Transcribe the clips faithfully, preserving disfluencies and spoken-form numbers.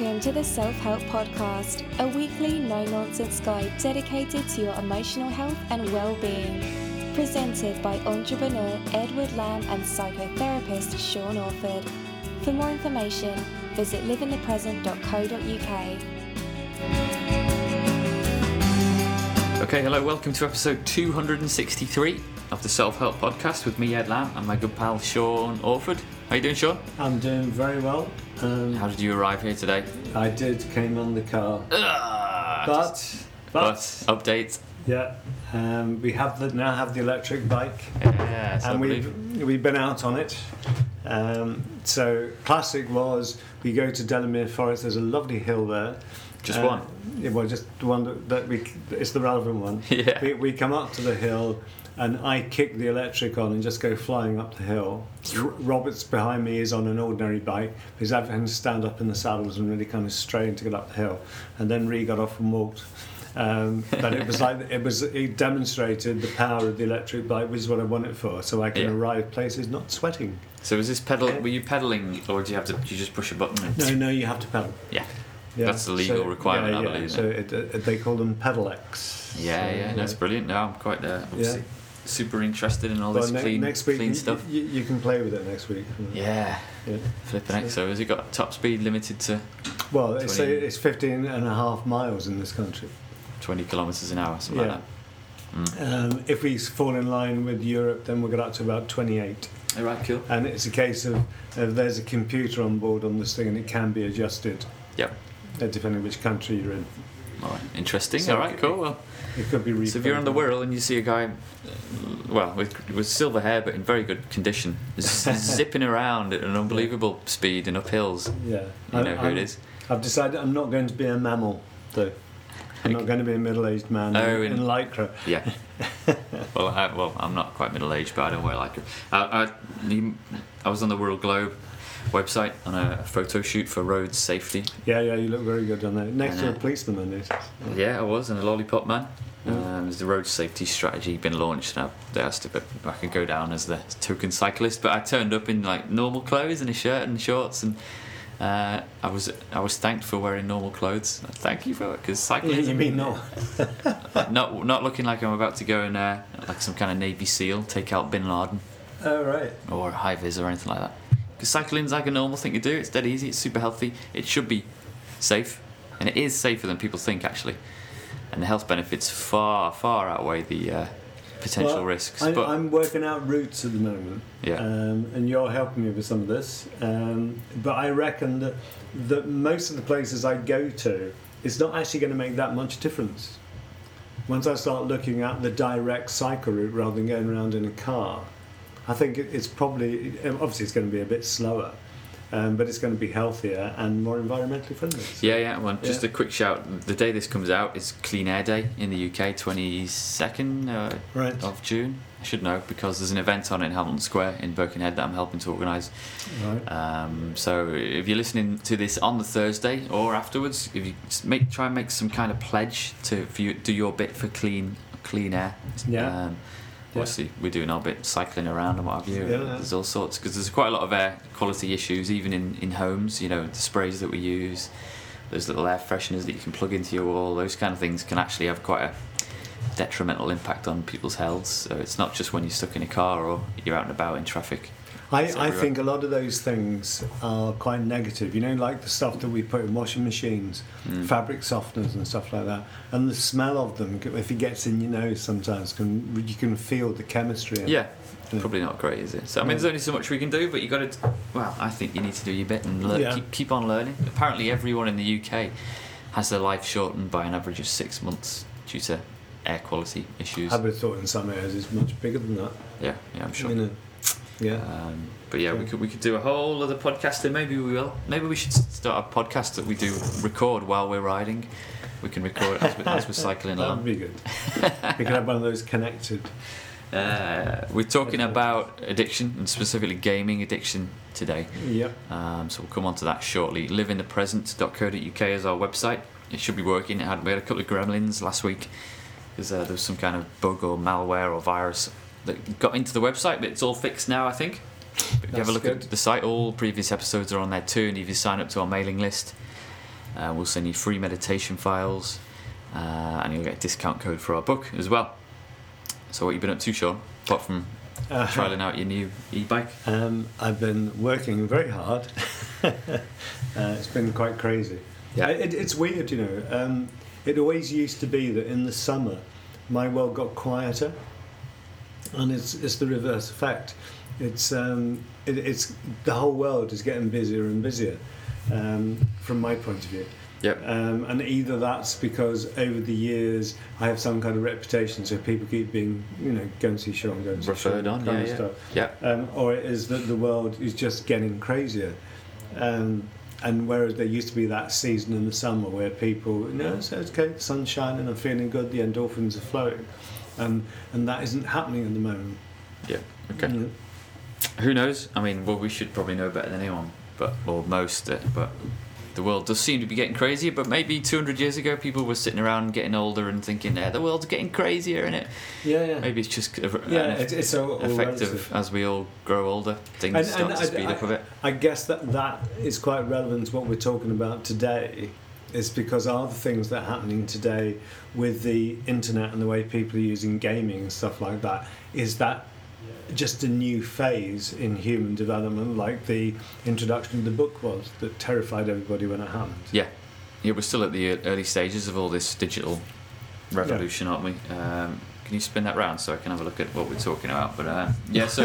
Welcome to the Self-Help Podcast, a weekly no-nonsense guide dedicated to your emotional health and well-being. Presented by entrepreneur Edward Lamb and psychotherapist Sean Orford. For more information, visit live in the present dot co dot uk. Okay, hello, welcome to episode two hundred sixty-three of the Self-Help Podcast with me, Ed Lamb, and my good pal Sean Orford. How you doing, Sean? I'm doing very well. Um, How did you arrive here today? I did, came on the car. Uh, But, just, but, but update. yeah, um, we have the, now have the electric bike, Yeah, so I and believe. we've, we've been out on it. Um, so, classic was, we go to Delamere Forest, there's a lovely hill there. Just Uh, one. Yeah, well, just the one that, that we, it's the relevant one. Yeah. We, we come up to the hill, and I kick the electric on and just go flying up the hill. R- Robert's behind me is on an ordinary bike because I've had to stand up in the saddles and really kind of strain to get up the hill. And then Ree got off and walked. Um, but it was like it was it demonstrated the power of the electric bike, which is what I want it for, so I can Yeah. arrive places not sweating. So was this pedal? Yeah. Were you pedaling, or do you have to? Do you just push a button? And No, no, you have to pedal. Yeah. Yeah, That's the legal so- requirement, yeah, I yeah. believe. So it, it, they call them pedalecs. Yeah, So, yeah, that's brilliant. No, I'm quite uh, obviously super interested in all Well, this ne- clean, next week clean you, stuff. You, you can play with it next week. Yeah, Yeah. flipping heck. So has it got top speed limited to Well, it's, twenty it's fifteen and a half miles in this country. twenty kilometres an hour, something Yeah. like that? Mm. Um, if we fall in line with Europe, then we'll get up to about twenty-eight. All right, cool. And it's a case of uh, there's a computer on board on this thing, and it can be adjusted Yep. uh, depending which country you're in. All right, interesting. So All right, cool. Well, It could be. so if you're on the Wirral and you see a guy, uh, well, with with silver hair but in very good condition, z- zipping around at an unbelievable speed and up hills, yeah, you know I, who I'm, it is. I've decided I'm not going to be a mammal, though. I'm not going to be a middle-aged man Oh, in, in- in lycra. Yeah. well, I, well, I'm not quite middle aged, but I don't wear like it. I, I, you- I was on the World Globe website on a photo shoot for road safety. Yeah, yeah, you look very good on there. Next I to a know. policeman, I noticed. Yeah, I was, and a lollipop man. Mm. Um, there's the road safety strategy been launched, and I, they asked if I could go down as the token cyclist, but I turned up in like normal clothes and a shirt and shorts, and uh, I was I was thanked for wearing normal clothes. Thank you for it, because cycling. You mean no? not not looking like I'm about to go and uh, like some kind of Navy SEAL take out Bin Laden Oh, right. or high vis or anything like that. Because cycling's like a normal thing to do. It's dead easy. It's super healthy. It should be safe, and it is safer than people think actually. And the health benefits far far outweigh the uh, potential Well, risks. I, but I'm working out routes at the moment, yeah, um, and you're helping me with some of this. Um, but I reckon that, that most of the places I go to, it's not actually going to make that much difference. Once I start looking at the direct cycle route rather than going around in a car, I think it, it's probably, obviously it's going to be a bit slower, um, but it's going to be healthier and more environmentally friendly. So, yeah, yeah. Well, just Yeah. a quick shout. The day this comes out is Clean Air Day in the U K, twenty-second uh, Right. of June. I should know because there's an event on it in Hamilton Square in Birkenhead that I'm helping to organise. Right. Um, so if you're listening to this on the Thursday or afterwards, if you s- make try and make some kind of pledge to for you, do your bit for clean clean air. Yeah. Um, obviously, we're doing our bit cycling around and what have you. Yeah. There's all sorts because there's quite a lot of air quality issues even in, in homes. You know, the sprays that we use, those little air fresheners that you can plug into your wall. Those kind of things can actually have quite a detrimental impact on people's health. So it's not just when you're stuck in a car or you're out and about in traffic. I, It's I everywhere. think a lot of those things are quite negative. You know, like the stuff that we put in washing machines, Mm. fabric softeners and stuff like that. And the smell of them, if it gets in your nose, sometimes can you can feel the chemistry. in it. Yeah, Yeah. probably not great, is it? So I mean, Yeah. there's only so much we can do, but you got to. Well, I think you need to do your bit and learn, Yeah. keep keep on learning. Apparently, everyone in the U K has their life shortened by an average of six months due to air quality issues. I would have thought in some areas it's much bigger than that. Yeah, yeah, I'm sure. You know, yeah. Um, but yeah, we Yeah. could we could do a whole other podcast, and maybe we will. Maybe we should start a podcast that we do record while we're riding. We can record as we're, as we're cycling That would along. be good. We could have one of those connected. Uh, we're talking about addiction and specifically gaming addiction today. Yep. Um, so we'll come on to that shortly. live in the present dot co dot uk is our website. It should be working. It had, we had a couple of gremlins last week because uh, there was some kind of bug or malware or virus that got into the website, but it's all fixed now, I think. But if you have a That's look good. at the site, all previous episodes are on there too, and if you sign up to our mailing list, Uh, we'll send you free meditation files, uh, and you'll get a discount code for our book as well. So what have you been up to, Sean, apart from uh, trialling out your new e-bike? Um, I've been working very hard. uh, it's been quite crazy. Yeah. It, it's weird, you know. Um, it always used to be that in the summer, my world got quieter, and it's it's the reverse effect. It's um, it, it's the whole world is getting busier and busier, um, from my point of view. Yep. Um, and either that's because over the years I have some kind of reputation, so people keep being, you know, go and see Sean, go and see referred Sean, on, kind yeah, of yeah. stuff. Yeah. Um, or it is that the world is just getting crazier. Um, and whereas there used to be that season in the summer where people, you know, it's okay, the sun's shining, I'm feeling good, the endorphins are flowing, and and that isn't happening at the moment. Yeah. Okay. Mm. Who knows? I mean, well, we should probably know better than anyone, but or most, uh, but. The world does seem to be getting crazier, but maybe two hundred years ago people were sitting around getting older and thinking, yeah, the world's getting crazier, isn't it? Yeah, yeah. Maybe it's just a, Yeah, an it's, it's all, all effect relative. of as we all grow older, things And- start and to I- speed I- up a bit. I guess that that is quite relevant to what we're talking about today, is because are the things that are happening today with the internet and the way people are using gaming and stuff like that, is that just a new phase in human development, like the introduction of the book was, that terrified everybody when it happened? Yeah, yeah, we're still at the early stages of all this digital revolution, aren't we? Um, can you spin that round so I can have a look at what we're talking about? But uh, yeah, so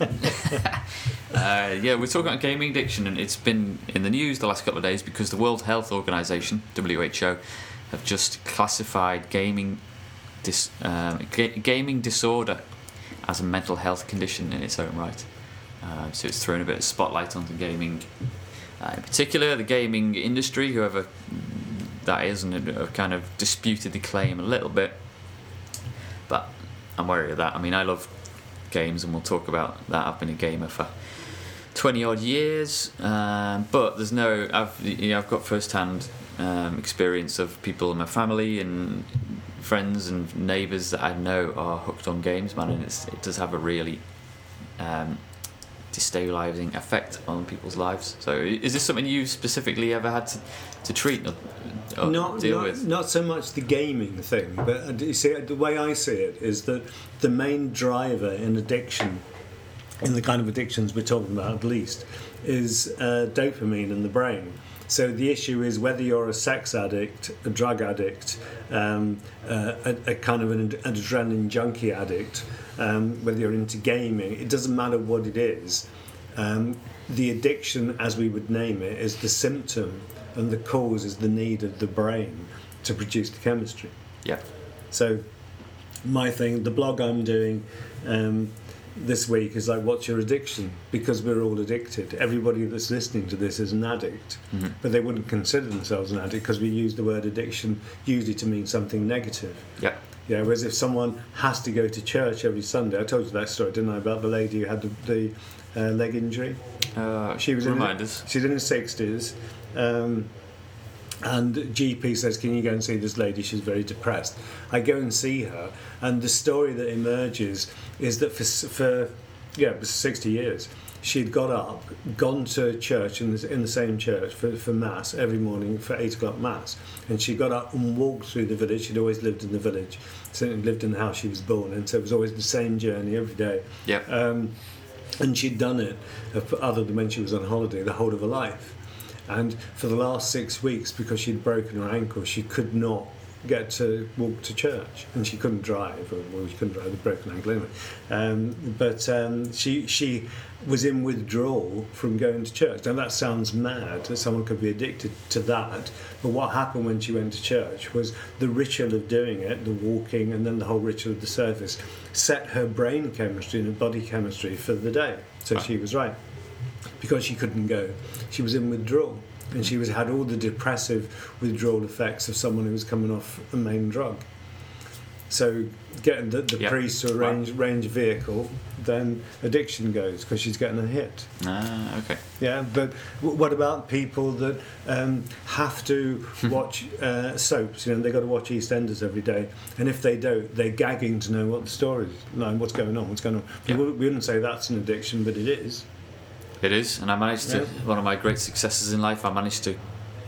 uh, yeah, we're talking about gaming addiction, and it's been in the news the last couple of days because the World Health Organization, W H O, have just classified gaming dis, um, ga- gaming disorder as a mental health condition in its own right. Uh, so it's thrown a bit of spotlight onto gaming, uh, in particular the gaming industry, whoever that is, and have kind of disputed the claim a little bit. But I'm wary of that. I mean, I love games, and we'll talk about that. I've been a gamer for twenty odd years, um, but there's no. I've you know, I've got first-hand um, experience of people in my family and friends and neighbours that I know are hooked on games, man, and it's, it does have a really um, destabilising effect on people's lives. So, is this something you specifically ever had to, to treat or, or Not, deal not, with? not so much the gaming thing, but uh, you see, the way I see it is that the main driver in addiction, in the kind of addictions we're talking about at least, is uh, dopamine in the brain. So the issue is whether you're a sex addict, a drug addict, um, uh, a, a kind of an, an adrenaline junkie addict, um, whether you're into gaming, it doesn't matter what it is. Um, the addiction, as we would name it, is the symptom, and the cause is the need of the brain to produce the chemistry. Yeah. So my thing, the blog I'm doing um, this week is like, what's your addiction? Because we're all addicted. Everybody that's listening to this is an addict, mm-hmm. but they wouldn't consider themselves an addict because we use the word addiction usually to mean something negative. Yeah. Yeah, whereas if someone has to go to church every Sunday, I told you that story, didn't I, about the lady who had the, the uh, leg injury? Uh, She was remind in us. her, she's in her sixties, um, and G P says, can you go and see this lady, she's very depressed. I go and see her, and the story that emerges is that for, for yeah, it was sixty years, she'd got up, gone to church in the, in the same church for, for mass every morning, for eight o'clock mass, and she got up and walked through the village. She'd always lived in the village, so lived in the house she was born in, so it was always the same journey every day. Yep. Um, and she'd done it, uh, other than when she was on holiday, the whole of her life. And for the last six weeks, because she'd broken her ankle, she could not get to walk to church, and she couldn't drive. Or, well, she couldn't drive with a broken ankle anyway. Um, but um, she she was in withdrawal from going to church. Now that sounds mad that someone could be addicted to that. But what happened when she went to church was the ritual of doing it, the walking, and then the whole ritual of the service, set her brain chemistry and her body chemistry for the day. So Right. she was right. Because she couldn't go, she was in withdrawal, and she was had all the depressive withdrawal effects of someone who was coming off a main drug. So getting the, the Yep. priest to arrange, arrange a vehicle, then addiction goes because she's getting a hit. Ah, okay. Yeah, but w- what about people that um, have to watch uh, soaps? You know, they've got to watch EastEnders every day, and if they don't, they're gagging to know what the story is, like what's going on, what's going on. Yeah. We, we wouldn't say that's an addiction, but it is. It is, and I managed to. Yeah. One of my great successes in life, I managed to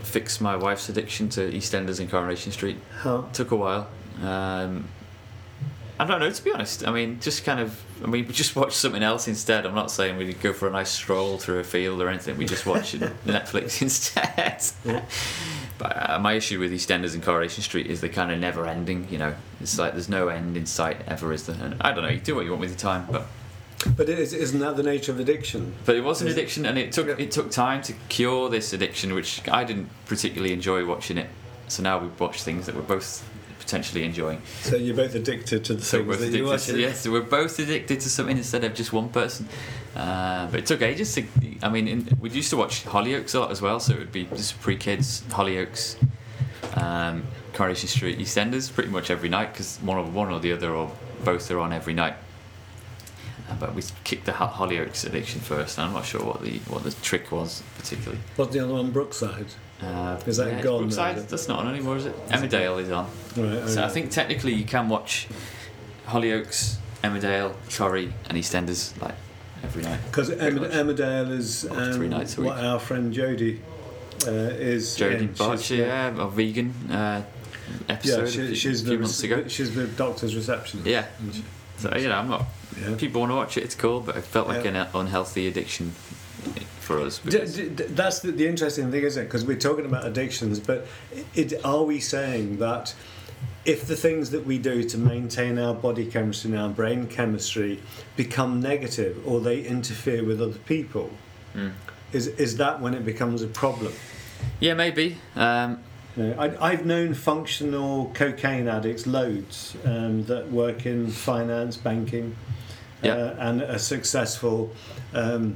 fix my wife's addiction to EastEnders in Coronation Street. How? Took a while. Um, I don't know, to be honest. I mean, just kind of. I mean, we just watched something else instead. I'm not saying we go for a nice stroll through a field or anything. We just watch Netflix instead. Yeah. But uh, my issue with EastEnders and Coronation Street is they're kind of never ending. You know, it's like there's no end in sight ever, is there? And I don't know. You do what you want with your time, but. But it is, isn't that the nature of addiction? But it was an Is it- addiction, and it took Yeah. it took time to cure this addiction, which I didn't particularly enjoy watching it. So now we watch things that we're both potentially enjoying. So you're both addicted to the So things we're both that you watch. addicted. To, yes, so we're both addicted to something instead of just one person. Uh, but it took ages to. I mean, in, we used to watch Hollyoaks a lot as well. So it would be just pre-kids, Hollyoaks, um, Coronation Street, EastEnders, pretty much every night because one or one or the other or both are on every night. Uh, but we kicked the Ho- Hollyoaks addiction first, and I'm not sure what the what the trick was particularly. What's the other one? Brookside. Uh, Is that yeah, it's gone now, Brookside, is it? that's not on anymore, is it? Emmerdale is on. Right. So okay. I think technically you can watch Hollyoaks, Emmerdale, Corrie, and EastEnders like every night. Because Pretty much. Emmerdale is Or three um, nights a what week. our friend Jodie uh, is. Jodie in. Barcher, She's- yeah, a vegan uh, episode Yeah, a she, few, she's few the months ago. she's the doctor's receptionist. Yeah. And she- So you know, I'm not. yeah. People want to watch it, it's cool, but it felt like Yeah. an unhealthy addiction for us. D- because- d- d- that's the, the interesting thing, isn't it? Because we're talking about addictions, but it, are we saying that if the things that we do to maintain our body chemistry and our brain chemistry become negative or they interfere with other people, Mm. is is that when it becomes a problem? Yeah, maybe. Um, You know, I, I've known functional cocaine addicts loads um, that work in finance, banking, Yeah. uh, and are successful. Um,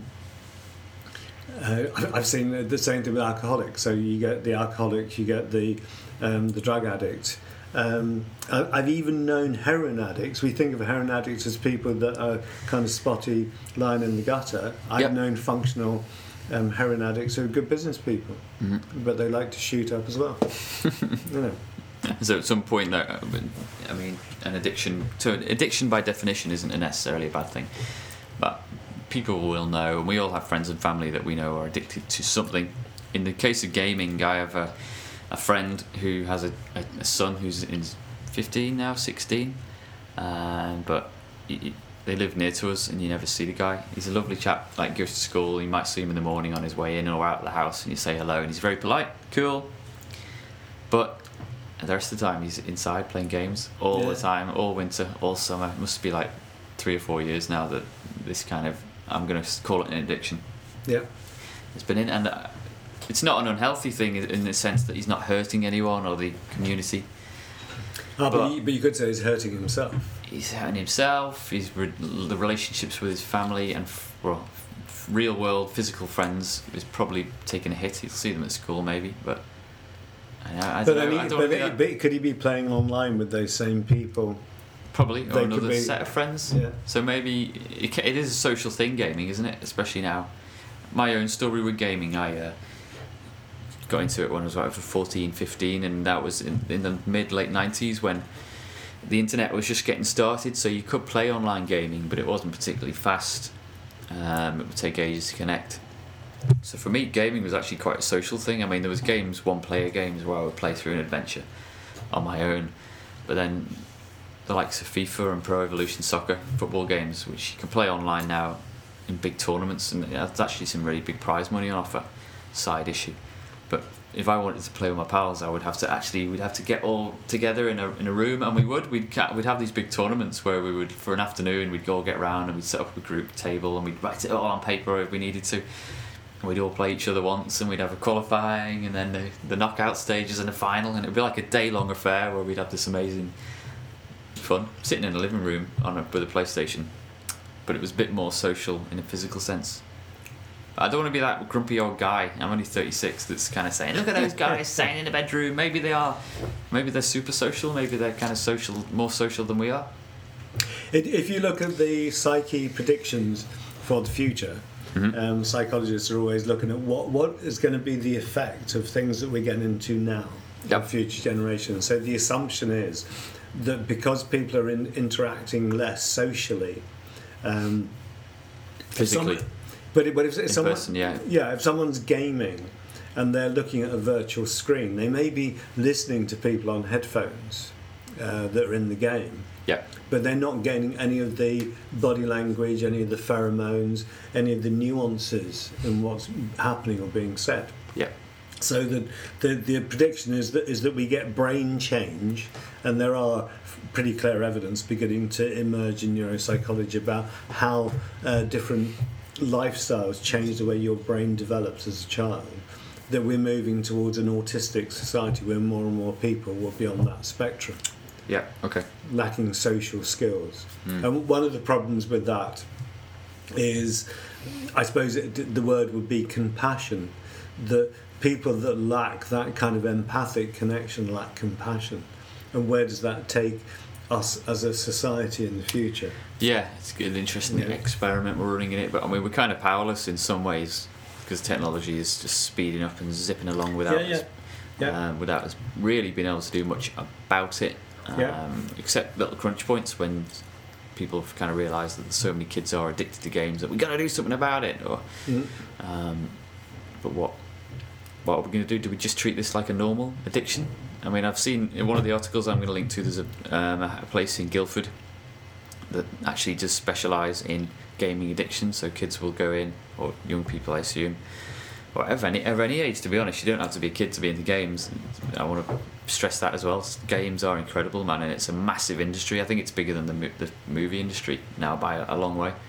uh, I've- I've seen the- the same thing with alcoholics. So you get the alcoholic, you get the um, the drug addict. Um, I- I've even known heroin addicts. We think of heroin addicts as people that are kind of spotty, lying in the gutter. I've Yep. known functional um, heroin addicts who are good business people, mhm. but they like to shoot up as well. you know. So at some point, though, I mean, an addiction. So addiction, by definition, isn't necessarily a bad thing. But people will know, and we all have friends and family that we know are addicted to something. In the case of gaming, I have a, a friend who has a, a, a son who's in fifteen now, sixteen, um, but he, he- they live near to us, and you never see the guy. He's a lovely chap. Like, goes to school. You might see him in the morning on his way in or out of the house, and you say hello, and he's very polite, cool. But the rest of the time, he's inside playing games all Yeah. the time, all winter, all summer. It must be like three or four years now that this kind of, I'm going to call it an addiction. Yeah. It's been in, and uh, it's not an unhealthy thing in the sense that he's not hurting anyone or the community. Ah, but, But- you, but you could say he's hurting himself. He's hurting himself. He's re- the relationships with his family and f- well, f- real world physical friends is probably taking a hit. He'll see them at school maybe, but I, I But, don't I know. mean, I don't but, think that- but could he be playing online with those same people? Probably, They or could another be- set of friends. Yeah. So maybe it, ca- it is a social thing, gaming, isn't it? Especially now. My own story with gaming, I uh, got into it when I was like fourteen, fifteen, and that was in, in the mid late nineties when the internet was just getting started. So you could play online gaming, but it wasn't particularly fast. Um, it would take ages to connect. So for me, gaming was actually quite a social thing. I mean, there was games, one-player games, where I would play through an adventure on my own, but then the likes of FIFA and Pro Evolution Soccer, football games, which you can play online now in big tournaments, and there's actually some really big prize money on offer. Side issue, but if I wanted to play with my pals, I would have to actually we'd have to get all together in a in a room, and we would we'd ca- we'd have these big tournaments where we would for an afternoon we'd all get round and we'd set up a group table and we'd write it all on paper if we needed to. And we'd all play each other once, and we'd have a qualifying, and then the, the knockout stages and the final, and it'd be like a day long affair where we'd have this amazing fun sitting in a living room on a, with a PlayStation, but it was a bit more social in a physical sense. I don't want to be that grumpy old guy. I'm only thirty-six. That's kind of saying, look at those guys staying in the bedroom. Maybe they are. Maybe they're super social. Maybe they're kind of social, more social than we are. It, if you look at the psyche predictions for the future, Mhm. um, psychologists are always looking at what, what is going to be the effect of things that we're getting into now Yep. for future generations. So the assumption is that because people are in, interacting less socially, um, if Physically. someone- but, it- but if, if In someone, person, yeah. yeah, if someone's gaming and they're looking at a virtual screen. They may be listening to people on headphones uh, that are in the game, Yeah. but they're not getting any of the body language, any of the pheromones, any of the nuances in what's happening or being said. Yeah. So the, the the prediction is that is that we get brain change, and there are pretty clear evidence beginning to emerge in neuropsychology about how uh, different lifestyles change the way your brain develops as a child. That we're moving towards an autistic society where more and more people will be on that spectrum, Yeah. Okay. lacking social skills. Mm. And one of the problems with that is, I suppose it, the word would be compassion. That people that lack that kind of empathic connection lack compassion. And where does that take us as a society in the future? Yeah, it's an interesting Yeah. experiment we're running in it, but I mean we're kind of powerless in some ways because technology is just speeding up and zipping along without Yeah, yeah. us, Yeah. Um, without us really being able to do much about it, um, Yeah. except little crunch points when people have kind of realised that so many kids are addicted to games that we've got to do something about it. Or, Mhm. um, but what what are we going to do? Do we just treat this like a normal addiction? I mean, I've seen in one of the articles I'm going to link to, there's a, um, a place in Guildford that actually does specialise in gaming addiction. So kids will go in, or young people, I assume, or of any, of any age, to be honest. You don't have to be a kid to be into games. I want to stress that as well. Games are incredible, man, and it's a massive industry. I think it's bigger than the, mo- the movie industry now by a, a long way.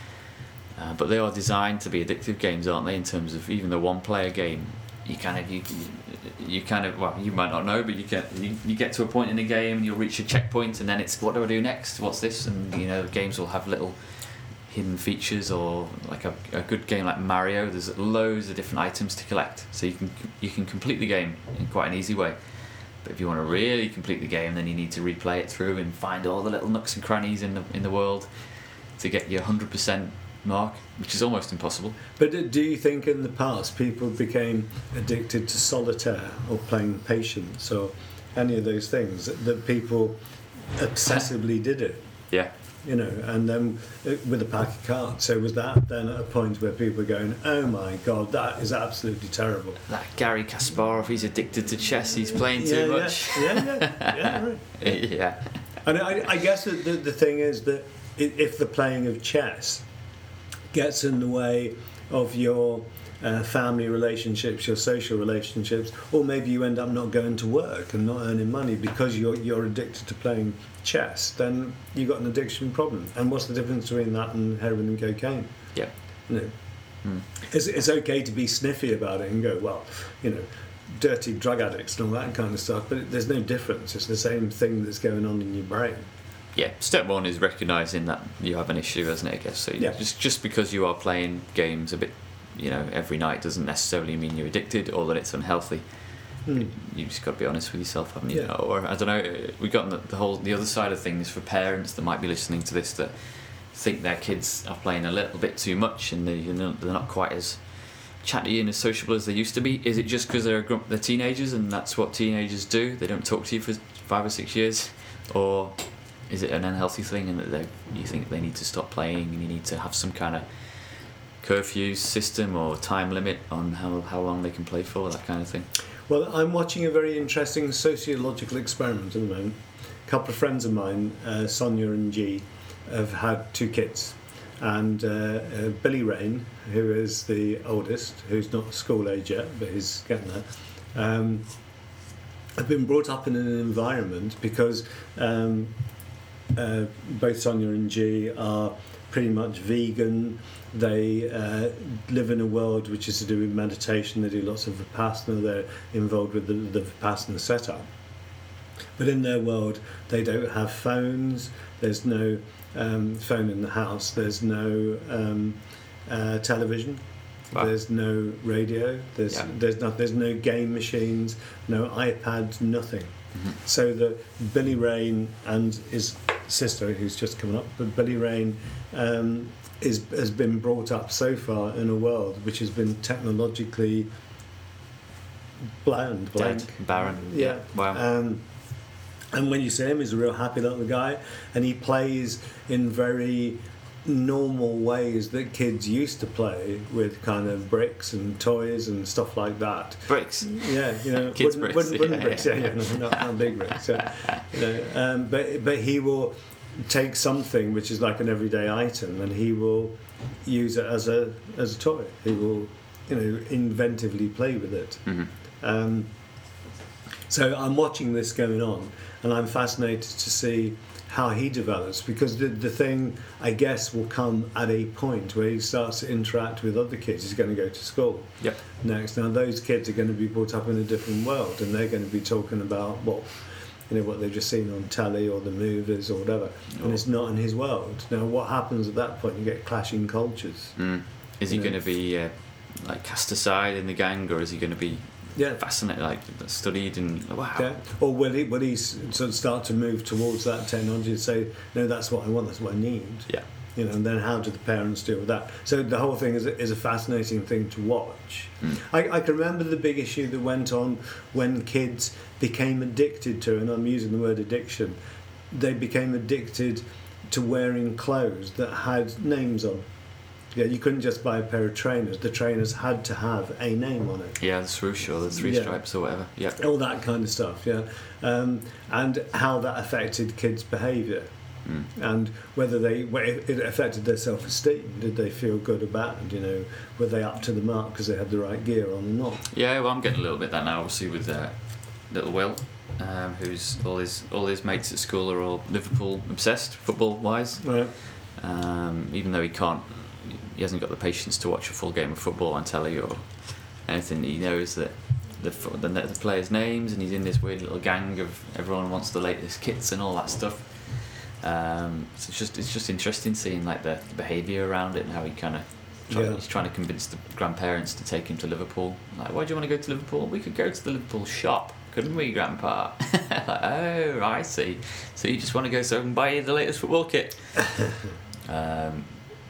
Uh, but they are designed to be addictive games, aren't they? In terms of even the one-player game, you kind of you, you kind of well, you might not know, but you get you, you get to a point in the game, and you'll reach a checkpoint, and then it's what do I do next? What's this? And you know, the games will have little hidden features, or like a, a good game like Mario. There's loads of different items to collect, so you can you can complete the game in quite an easy way. But if you want to really complete the game, then you need to replay it through and find all the little nooks and crannies in the in the world to get your one hundred percent mark, which is almost impossible. But do you think in the past people became addicted to solitaire or playing patience or any of those things, that, that people obsessively did it? Yeah. You know, and then uh, with a pack of cards. So was that then at a point where people were going, oh my God, that is absolutely terrible? That Gary Kasparov, he's addicted to chess, he's playing yeah, too yeah, much. Yeah, yeah, yeah, right. Yeah. And I, I guess that the, the thing is that i- if the playing of chess gets in the way of your uh, family relationships, your social relationships, or maybe you end up not going to work and not earning money because you're you're addicted to playing chess, then you've got an addiction problem. And what's the difference between that and heroin and cocaine? Yeah. You know, Hmm. it's, it's okay to be sniffy about it and go, well, you know, dirty drug addicts and all that kind of stuff, but there's no difference. It's the same thing that's going on in your brain. Yeah, step one is recognising that you have an issue, isn't it, I guess? So Yeah. just just because you are playing games a bit, you know, every night doesn't necessarily mean you're addicted or that it's unhealthy. Hmm. You just got to be honest with yourself, haven't you? Yeah. Or I don't know. We got the, the whole the other side of things for parents that might be listening to this that think their kids are playing a little bit too much and they, you know, they're not quite as chatty and as sociable as they used to be. Is it just because they're grump- they're teenagers and that's what teenagers do? They don't talk to you for five or six years, or is it an unhealthy thing and that they you think they need to stop playing and you need to have some kind of curfew system or time limit on how how long they can play for, that kind of thing? Well, I'm watching a very interesting sociological experiment at the moment. A couple of friends of mine, uh, Sonia and G, have had two kids. And uh, uh, Billy Rain, who is the oldest, who's not school age yet, but he's getting there, um, have been brought up in an environment because um, uh, both Sonia and G are pretty much vegan. They uh, live in a world which is to do with meditation. They do lots of Vipassana. They're involved with the, the Vipassana setup. But in their world, they don't have phones. There's no um, phone in the house. There's no um, uh, television. Wow. There's no radio. There's Yeah. there's not there's no game machines. No iPads. Nothing. Mm-hmm. So that Billy Rain and his sister, who's just coming up, but Billy Rain um, is has been brought up so far in a world which has been technologically bland, blank, Dead, barren. yeah. Wow. Um, and when you see him, he's a real happy little guy, and he plays in very normal ways that kids used to play with kind of bricks and toys and stuff like that. Bricks. Yeah, you know, Kids wooden, bricks, wooden, wooden yeah, bricks. Yeah, yeah, no, not, not big bricks. So, you know, um, but but he will take something which is like an everyday item, and he will use it as a as a toy. He will, you know, inventively play with it. Mm-hmm. Um, so I'm watching this going on, and I'm fascinated to see how he develops, because the, the thing, I guess, will come at a point where he starts to interact with other kids. He's going to go to school Yep. next. Now those kids are going to be brought up in a different world, and they're going to be talking about what, you know, what they've just seen on telly or the movies or whatever, Oh. and it's not in his world. Now what happens at that point? You get clashing cultures. Mm. Is he Yeah. going to be uh, like cast aside in the gang, or is he going to be Yeah. fascinated, like studied and wow? Yeah. Or will he will he s- sort of start to move towards that technology and say, no, that's what I want, that's what I need. Yeah. You know, and then how do the parents deal with that? So the whole thing is a, is a fascinating thing to watch. Mm. I, I can remember the big issue that went on when kids became addicted to, and I'm using the word addiction, they became addicted to wearing clothes that had names on. Yeah, you couldn't just buy a pair of trainers. The trainers had to have a name on it. Yeah, the swoosh or the three Yeah. stripes or whatever. Yeah. All that kind of stuff, yeah. Um, and how that affected kids' behaviour. Mm. And whether they whether it affected their self-esteem. Did they feel good about it? You know, were they up to the mark because they had the right gear on or not? Yeah, well, I'm getting a little bit that now, obviously, with uh, little Will, um, who's all his all his mates at school are all Liverpool obsessed, football wise. Right. Um, even though he can't, he hasn't got the patience to watch a full game of football on telly or anything. He knows that the fo- the, the players' names, and he's in this weird little gang of everyone wants the latest kits and all that stuff. Um, so it's just it's just interesting seeing like the behaviour around it and how he kind of try, Yeah. he's trying to convince the grandparents to take him to Liverpool. Like, why do you want to go to Liverpool? We could go to the Liverpool shop, couldn't we, Grandpa? Like, oh, I see. So you just want to go so I can buy you the latest football kit? um,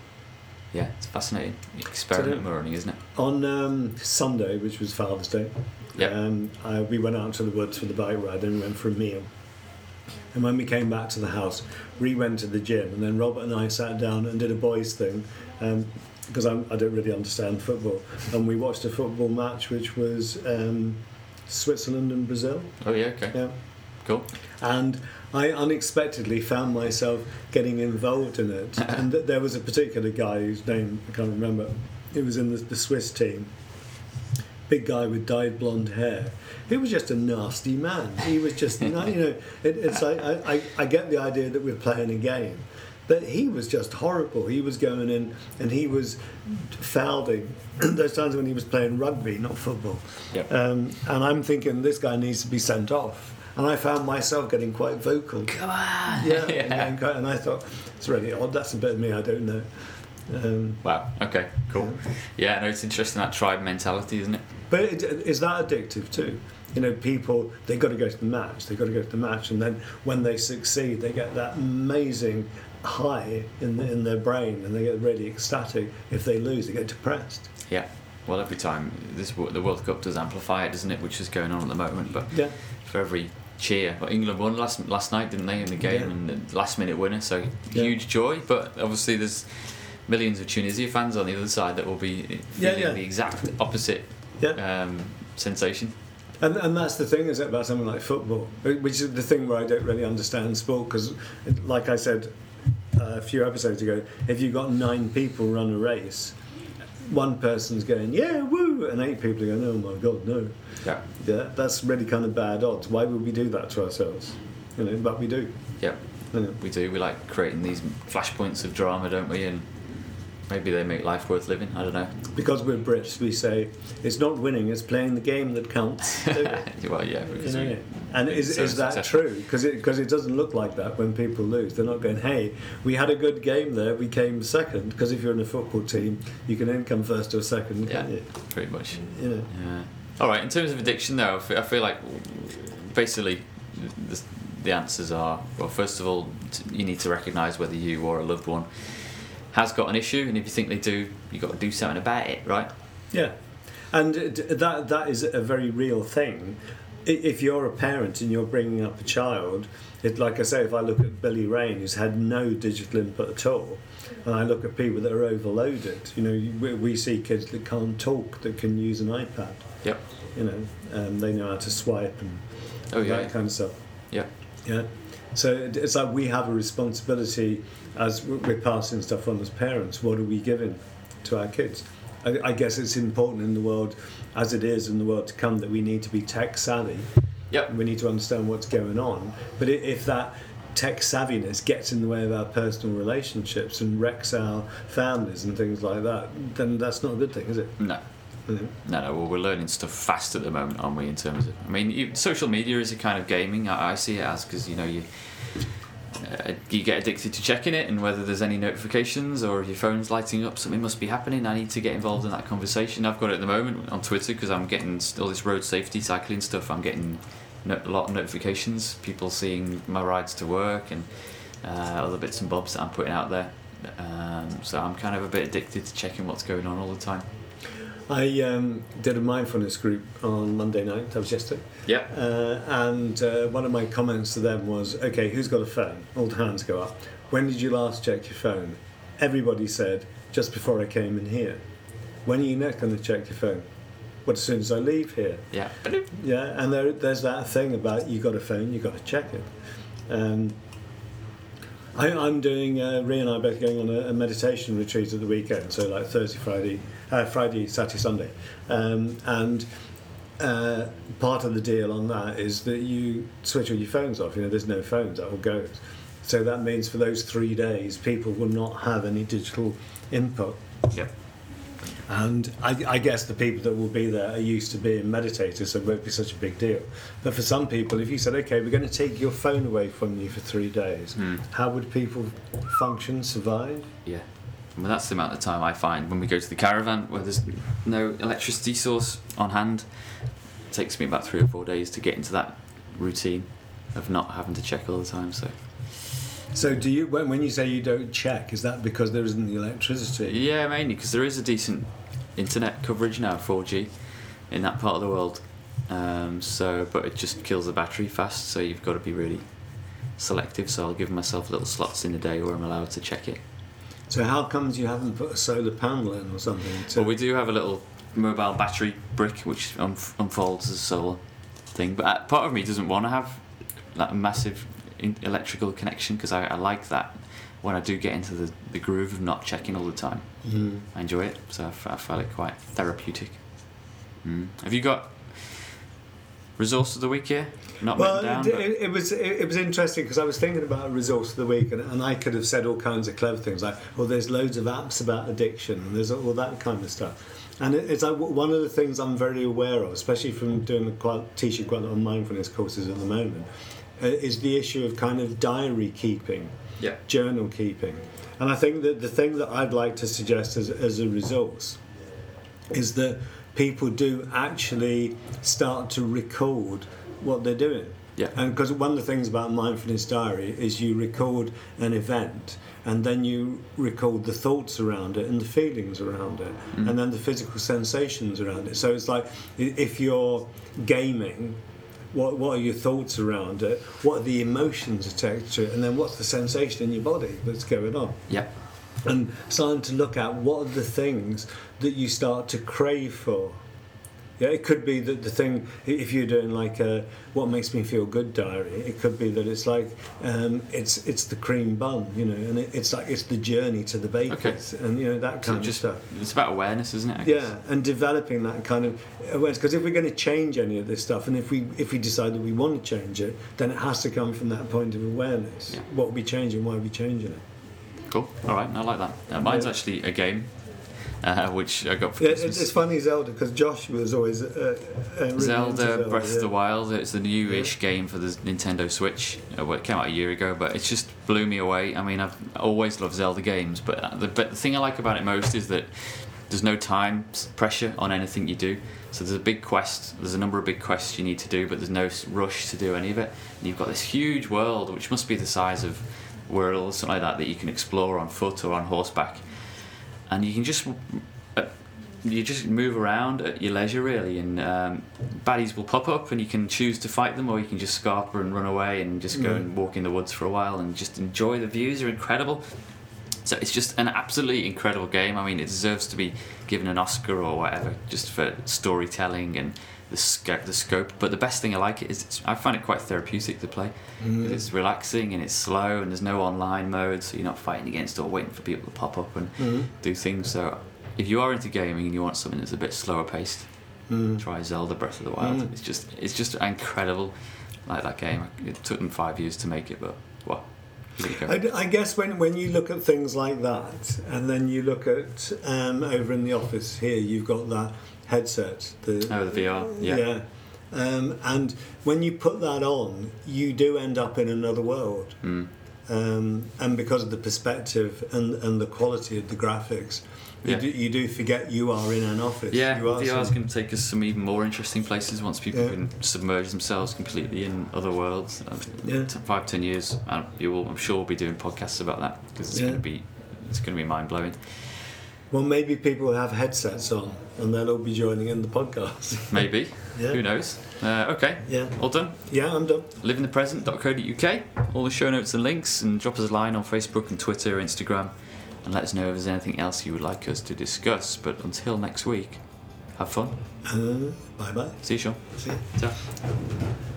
yeah, it's a fascinating experiment we're running, isn't it? On um, Sunday, which was Father's Day, Yep. um, I, we went out to the woods for the bike ride and we went for a meal. And when we came back to the house, we went to the gym, and then Robert and I sat down and did a boys thing, um, because I'm, I don't really understand football. And we watched a football match, which was um, Switzerland and Brazil. Oh yeah, okay, Yeah. cool. And I unexpectedly found myself getting involved in it. And th- there was a particular guy whose name I can't remember. He was in the, the Swiss team. Big guy with dyed blonde hair. He was just a nasty man. He was just, you know, it, it's like I, I, I get the idea that we're playing a game, but he was just horrible. He was going in and he was fouling those times when he was playing rugby, not football. Yep. Um, and I'm thinking this guy needs to be sent off. And I found myself getting quite vocal. Come on. Yeah, Yeah. and, getting quite- and I thought it's really odd. That's a bit of me. I don't know. Um, Wow. Okay. Cool. Yeah. No, it's interesting, that tribe mentality, isn't it? But it, is that addictive too? You know, people, they've got to go to the match, they've got to go to the match, and then when they succeed, they get that amazing high in, the, in their brain, and they get really ecstatic. If they lose, they get depressed. Yeah. Well, every time this wo- the World Cup does amplify it, doesn't it? Which is going on at the moment. But Yeah. for every cheer, well, England won last last night, didn't they, in the game, Yeah. and the last minute winner. So Yeah. huge joy. But obviously, there's millions of Tunisia fans on the other side that will be Yeah, feeling yeah. the exact opposite Yeah. um, sensation. And, and that's the thing, is it, about something like football, which is the thing where I don't really understand sport, because, like I said uh, a few episodes ago, if you've got nine people run a race, one person's going, yeah, woo, and eight people are going, oh my God, no. Yeah. Yeah, that's really kind of bad odds. Why would we do that to ourselves? You know, but we do. Yeah. You know. We do. We like creating these flashpoints of drama, don't we? And maybe they make life worth living. I don't know. Because we're Brits, we say it's not winning; it's playing the game that counts. don't we? Well, yeah, You because know, we, and is, so is that successful. true? Because it, cause it doesn't look like that when people lose. They're not going, hey, we had a good game there, we came second. Because if you're in a football team, you can then come first or second, yeah, can't you? pretty much. You know. Yeah. All right. In terms of addiction, though, I fe- I feel like basically the, the answers are, well, first of all, t- you need to recognise whether you or a loved one has got an issue, and if you think they do, you've got to do something about it, right? Yeah, and it- that that is a very real thing. if you're a parent and you're bringing up a child, it, like I say, if I look at Billy Rain, who's had no digital input at all, and I look at people that are overloaded, you know, we, we see kids that can't talk that can use an iPad. Yep. You know, um, they know how to swipe and oh, yeah, that yeah. kind of stuff. Yeah. Yeah. So it's like we have a responsibility as we're passing stuff on as parents. What are we giving to our kids? I, I guess it's important in the world, as it is in the world to come, that we need to be tech savvy. Yep. We need to understand what's going on. But if that tech savviness gets in the way of our personal relationships and wrecks our families and things like that, then that's not a good thing, is it? No. Mm-hmm. No, no. Well, we're learning stuff fast at the moment, aren't we? In terms of, I mean, you, social media is a kind of gaming. I, I see it as because you know you uh, you get addicted to checking it, and whether there's any notifications or if your phone's lighting up, something must be happening. I need to get involved in that conversation. I've got it at the moment on Twitter because I'm getting all this road safety cycling stuff. I'm getting no, a lot of notifications, people seeing my rides to work and uh, other bits and bobs that I'm putting out there. Um, so I'm kind of a bit addicted to checking what's going on all the time. I um, did a mindfulness group on Monday night, that was yesterday. Yeah. Uh, and uh, one of my comments to them was, okay, who's got a phone? All the hands go up. When did you last check your phone? Everybody said, just before I came in here. When are you next going to check your phone? Well, as soon as I leave here. Yeah. Yeah, and there, there's that thing about you got a phone, you got to check it. Um, I, I'm doing, uh, Rhea and I are both going on a, a meditation retreat at the weekend, so like Thursday, Friday, uh, Friday, Saturday, Sunday. Um, and uh, part of the deal on that is that you switch all your phones off, you know, there's no phones, that all goes. So that means for those three days, people will not have any digital input. Yep. And I, I guess the people that will be there are used to being meditators, so it won't be such a big deal. But for some people, if you said, okay, we're going to take your phone away from you for three days, mm. how would people function, survive? Yeah. Well, that's the amount of time I find when we go to the caravan where there's no electricity source on hand. It takes me about three or four days to get into that routine of not having to check all the time. So. So do you when when you say you don't check, is that because there isn't the electricity? Yeah, mainly because there is a decent internet coverage now, four G, in that part of the world. Um, so, but it just kills the battery fast. So you've got to be really selective. So I'll give myself little slots in the day where I'm allowed to check it. So how comes you haven't put a solar panel in or something? To... Well, we do have a little mobile battery brick which un- unfolds as a solar thing. But part of me doesn't want to have that massive in electrical connection because I, I like that when I do get into the, the groove of not checking all the time. Mm. I enjoy it, so I, f- I find it quite therapeutic. Mm. Have you got resource of the week here? Not well, written down. It, it, it was it, it was interesting because I was thinking about resource of the week, and, and I could have said all kinds of clever things like, "Well, there's loads of apps about addiction, and there's all that kind of stuff." And it, it's like one of the things I'm very aware of, especially from doing quite teaching quite a lot of mindfulness courses at the moment, uh, is the issue of kind of diary keeping, yeah. journal keeping. And I think that the thing that I'd like to suggest as as a resource is that people do actually start to record what they're doing. Yeah. And because one of the things about mindfulness diary is you record an event and then you record the thoughts around it and the feelings around it mm. and then the physical sensations around it. So it's like if you're gaming, what what are your thoughts around it? What are the emotions attached to it? And then what's the sensation in your body that's going on? Yeah. And starting to look at what are the things that you start to crave for. Yeah, it could be that the thing, if you're doing like a what makes me feel good diary, it could be that it's like um, it's it's the cream bun, you know, and it, it's like it's the journey to the baker's, okay. and you know that kind so just, of stuff. It's about awareness, isn't it? I yeah, guess. And developing that kind of awareness. Because if we're going to change any of this stuff, and if we if we decide that we want to change it, then it has to come from that point of awareness. Yeah. What are we changing? Why are we changing it? Cool. All right, I like that. Uh, mine's yeah. actually a game. Uh, which I got for yeah, Christmas. It's funny Zelda because Josh was always uh, uh, really Zelda, Zelda Breath yeah. of the Wild. It's the newish yeah. game for the Nintendo Switch. Uh, well, it came out a year ago, but it's just blew me away. I mean, I've always loved Zelda games, but the, but the thing I like about it most is that there's no time pressure on anything you do. So there's a big quest. There's a number of big quests you need to do, but there's no rush to do any of it. And you've got this huge world, which must be the size of World or something like that, that you can explore on foot or on horseback, and you can just. you just move around at your leisure, really, and um, baddies will pop up, and you can choose to fight them, or you can just scarper and run away and just go Mm. and walk in the woods for a while and just enjoy the views. Are incredible. So it's just an absolutely incredible game. I mean, it deserves to be given an Oscar or whatever, just for storytelling and the scope. The scope. But the best thing I like it is it's, I find it quite therapeutic to play. Mm. It's relaxing and it's slow, and there's no online mode, so you're not fighting against or waiting for people to pop up and Mm. do things. So if you are into gaming and you want something that's a bit slower paced, Mm. try Zelda Breath of the Wild. Mm. It's just it's just incredible. Like that game. It took them five years to make it, but wow. There you go. I, d- I guess when, when you look at things like that, and then you look at um, over in the office here, you've got that headset. The, Oh, the V R, yeah. Um, and when you put that on, you do end up in another world. Mm. Um, and because of the perspective and, and the quality of the graphics, you, Yeah. do, you do forget you are in an office. Yeah, you are V R is some- going to take us some even more interesting places once people Yeah. can submerge themselves completely in other worlds. Uh, Yeah. t- Five, ten years, uh, you will, I'm sure we'll be doing podcasts about that because it's Yeah. going to be it's going to be mind blowing. Well, maybe people will have headsets on and they'll all be joining in the podcast. Maybe. Yeah. Who knows? Uh, okay. Yeah. All done. Yeah, I'm done. live in the present dot co dot U K. All the show notes and links, and drop us a line on Facebook and Twitter, Instagram, and let us know if there's anything else you would like us to discuss. But until next week, have fun. Uh, bye bye. See you, Sean. See you. Ta.